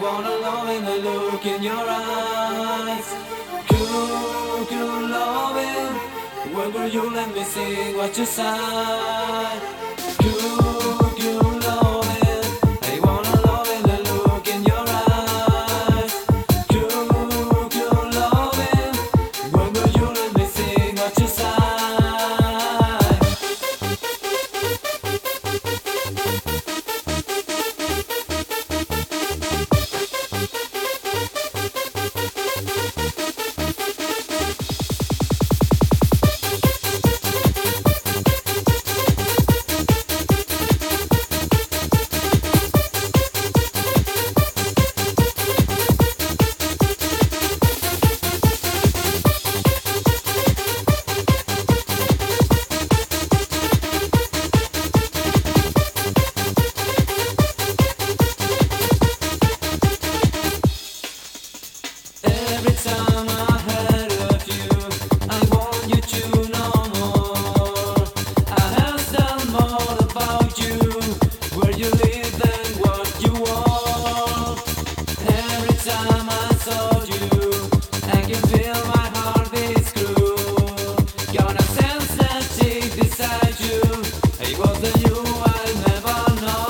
wanna love in the look in your eyes. Cool, cool loving. When will you let me sing what you sigh? Cool, cool loving. I wanna love in the look in your eyes. Cool, cool loving. When will you let me sing what you sigh? Every time I heard of you, I want you to know more. I asked them all about you, where you live and what you want. Every time I saw you, I can feel my heart beat screw. Got a sense that deep beside you, it was the you I never know.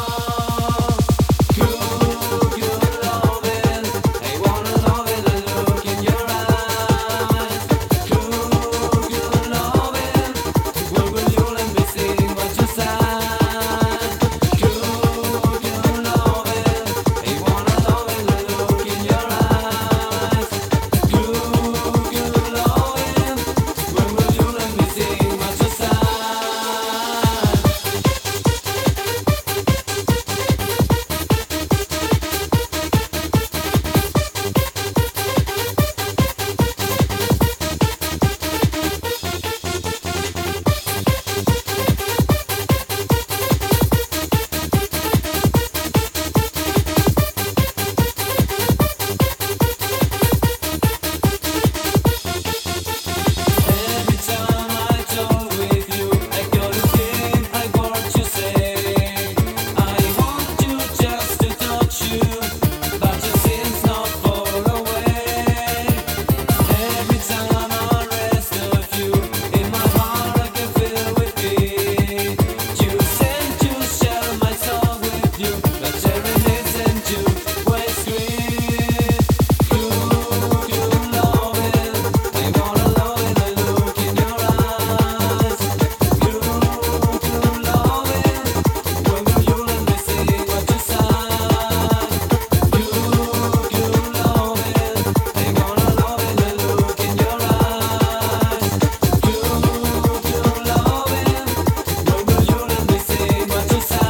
Cool, cool loving, I wanna love it. Look in your eyes, cool, cool loving. When will you let me sing what you sigh? Cool, cool loving. I wanna love it. Look in your eyes, cool, cool loving. When will you let me sing what you sigh? Every time I talk with you, I got a feeling I want to say. I want you just to touch you, but your sins not fall away. Every time I rest of you, in my heart I can feel with me. You said to share my soul with you, but sharing isn't you waste green. Cool, cool loving, I wanna love it. I look in your eyes. Cool, cool loving. When will you let me sing what you sigh? Cool, cool loving, I wanna love it. I look in your eyes. Cool, cool loving. When will you let me sing what you sigh?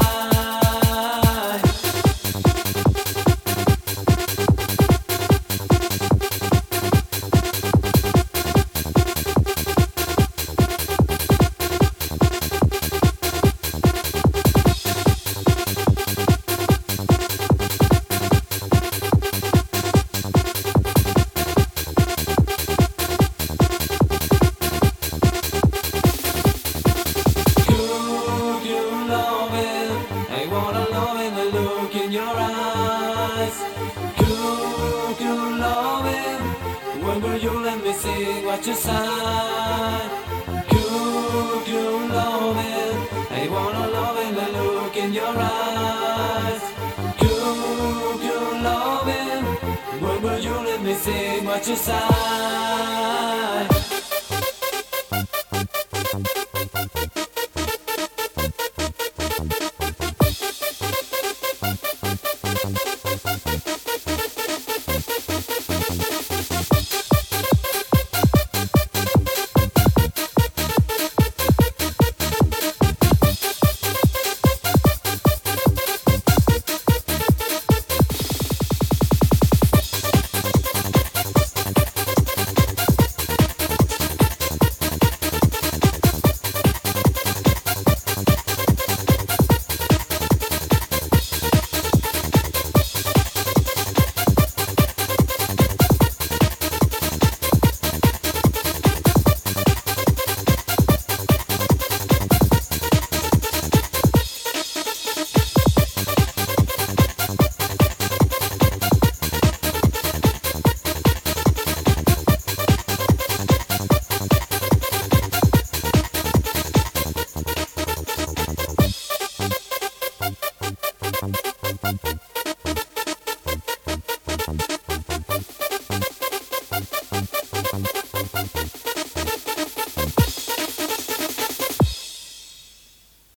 Cool, cool loving, I wanna love in the look in your eyes. Cool, cool loving, when will you let me sing what you sigh? Cool, cool loving, I wanna love in the look in your eyes. Cool, cool loving, when will you let me sing what you sigh?